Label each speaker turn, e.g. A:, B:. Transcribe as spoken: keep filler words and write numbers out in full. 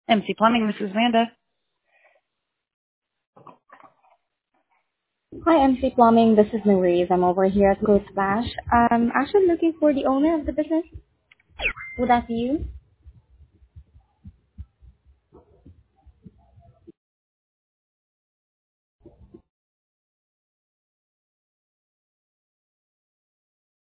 A: M C Plumbing, this is Amanda.
B: Hi, M C Plumbing. This is Louise. I'm over here at Good Splash. I'm actually looking for the owner of the business. Would that be you?